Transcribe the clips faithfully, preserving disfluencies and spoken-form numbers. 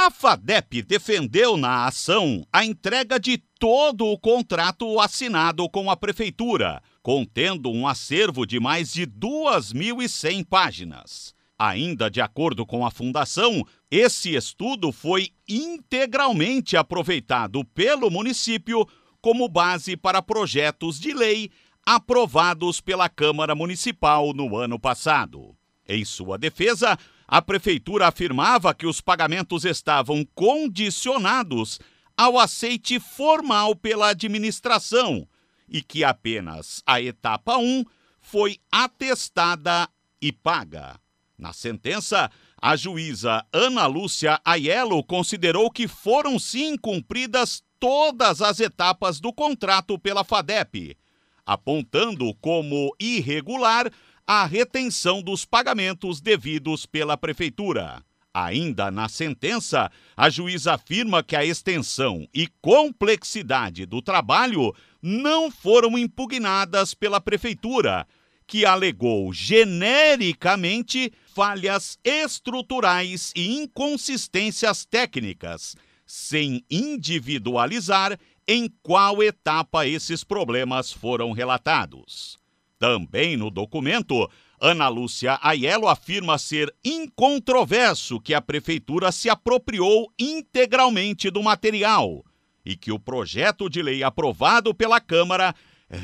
A FADEP defendeu na ação a entrega de todo o contrato assinado com a Prefeitura, contendo um acervo de mais de duas mil e cem páginas. Ainda de acordo com a Fundação, esse estudo foi integralmente aproveitado pelo município como base para projetos de lei aprovados pela Câmara Municipal no ano passado. Em sua defesa, a Prefeitura afirmava que os pagamentos estavam condicionados ao aceite formal pela administração e que apenas a etapa um foi atestada e paga. Na sentença, a juíza Ana Lúcia Aiello considerou que foram sim cumpridas todas as etapas do contrato pela FADEP, apontando como irregular a retenção dos pagamentos devidos pela Prefeitura. Ainda na sentença, a juíza afirma que a extensão e complexidade do trabalho não foram impugnadas pela Prefeitura, que alegou genericamente falhas estruturais e inconsistências técnicas, sem individualizar em qual etapa esses problemas foram relatados. Também no documento, Ana Lúcia Aiello afirma ser incontroverso que a Prefeitura se apropriou integralmente do material e que o projeto de lei aprovado pela Câmara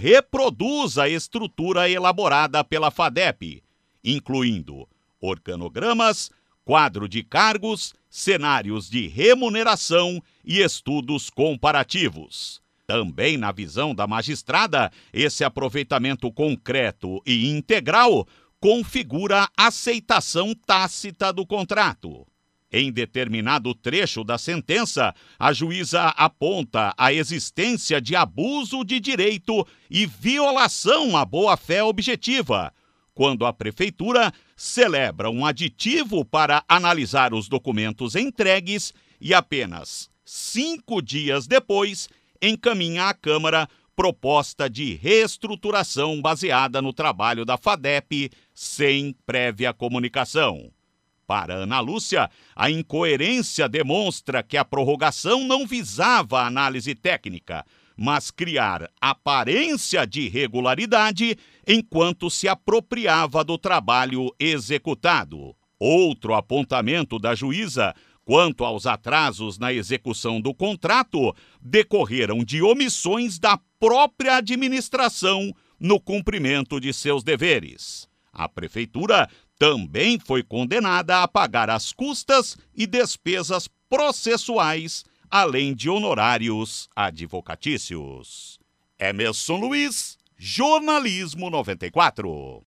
reproduz a estrutura elaborada pela FADEP, incluindo organogramas, quadro de cargos, cenários de remuneração e estudos comparativos. Também na visão da magistrada, esse aproveitamento concreto e integral configura aceitação tácita do contrato. Em determinado trecho da sentença, a juíza aponta a existência de abuso de direito e violação à boa-fé objetiva, quando a Prefeitura celebra um aditivo para analisar os documentos entregues e apenas cinco dias depois encaminha à Câmara proposta de reestruturação baseada no trabalho da FADEP sem prévia comunicação. Para Ana Lúcia, a incoerência demonstra que a prorrogação não visava a análise técnica, mas criar aparência de regularidade enquanto se apropriava do trabalho executado. Outro apontamento da juíza quanto aos atrasos na execução do contrato decorreram de omissões da própria administração no cumprimento de seus deveres. A Prefeitura também foi condenada a pagar as custas e despesas processuais, além de honorários advocatícios. Emerson Luiz, Jornalismo noventa e quatro.